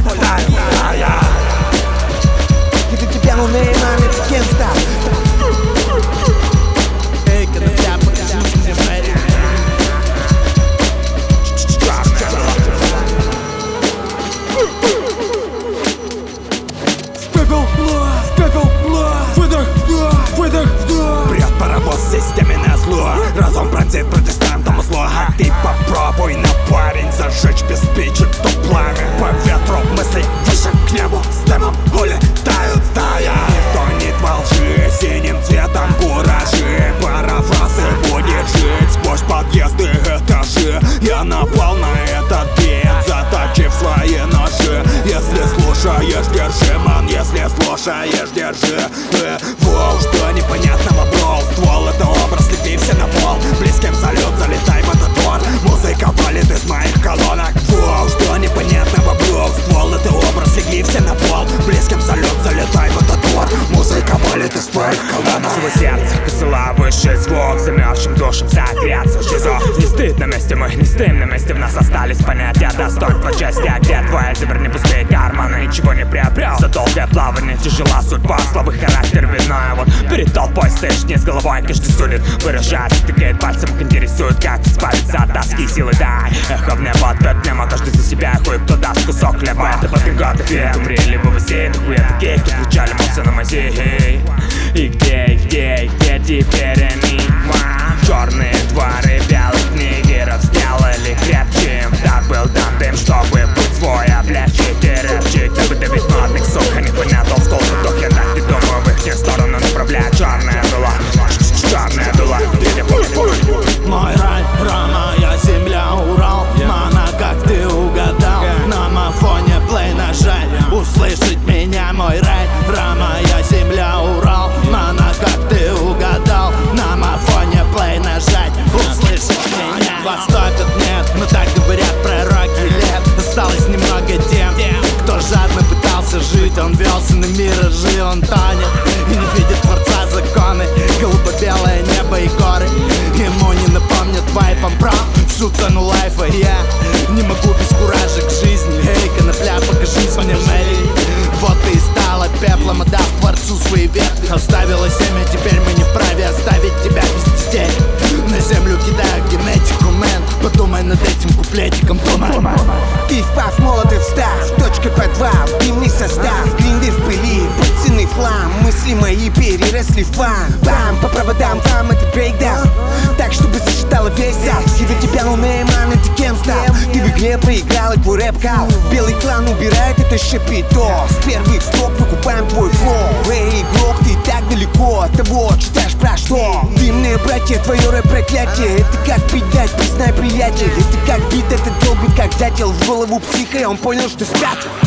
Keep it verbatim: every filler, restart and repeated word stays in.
полетает стая. И для тебя no name, а не кем стать. Эй, когда я покажу мне Мэри. Пепел, пепел, выдох, выдох, вдох. Прет паровоз в системе на зло. Разум пронзит протестантам зло. А ты попробуй на парень зажечь без спичек то пламя. По ветру мысли выше к небу с дымом улетают стая. Не тонет во лжи, синим цветом куражи. Парафразы будет жить сквозь подъезды этажи. Я напал на этот бит, заточив свои ножи. Если слушаешь, держи, ман, если слушаешь, держи. э, Воу, что непонятного, бро. Ствол — это образ, лепився на пол. Близким салют, залетай в этот двор. Музыка валит из моих колонок. Воу, что непонятного, бро. Ствол — это образ, лепився на пол. Близким салют, залетай в этот двор. Музыка валит из твоих колонок. Всего сердца посыла высший звук, замерзшим душам согреться в ШИЗО. Не стыд на месте, мы не стыд на месте. В нас остались понятия достоинства чести. А где твои заверни пустые карманы? Ничего не приобрел за долгое плавание. Тяжела судьба, слабый характер видно. Вот перед толпой стоишь не с головой, каждый судит, выражается, тыкает пальцем, их интересует, как избавиться от тоски, силы дай. Эхо в небо ответ нема, каждый за себя, хуй кто даст кусок хлеба. Это патриот эффект, умри либо высей, это хуя таких, кто кричали, молча на мази. И где, и где, и где теперь они? Черные дворы белых нигеров сделали крепче. Им так был дан дым, чтобы путь свой облегчить. И рэпчик, как бы давить модных, сука, непонятно, сколько дух. Я так не думаю, в их сторону направляет черная дула. Черная дула. Мой рай, моя земля, Урал. Мана, как ты угадал, на мафоне плей нажать. Услышать меня, мой рай, моя земля, Урал. Мана, как ты угадал, на мафоне плей нажать. Услышать меня. Вас топят, нет, но так говорят пророки лет. Осталось немного тем, кто жадно пытался жить. Он велся на миражи, он тонет и не видит творца законы. Голубо-белое небо и горы ему не напомнят вайпом про всю цену лайфа. Я не могу без куража к жизни. Эй, конопля, покажись мне, Мэри. Вот ты и стала пеплом, отдав творцу свои ветви. Оставила семя, теперь мы не вправе оставить тебя без детей. На землю кидаю генетику, мэн. Подумай над этим куплетиком, думай. Ты впав, молотый встав, точка подвал, дымный состав, гринды в пыли, пацаны в хлам. Мысли мои переросли в фан. Бам, по проводам там этот брейкдаун, так чтобы засчитала весь зал. И для тебя no name, а ты кем стал? Ты в игре проиграл и твой рэп кал. Белый клан убирает это шипито. С первых строк выкупаем твой флоу. Эй, игрок, ты так далеко от того, читаешь про что. Дымные братья, твое рэп проклятие. Это как пить дать, признай, приятель. Это как бит, это долбит, как дятел. В голову психа, и он понял, что спятил.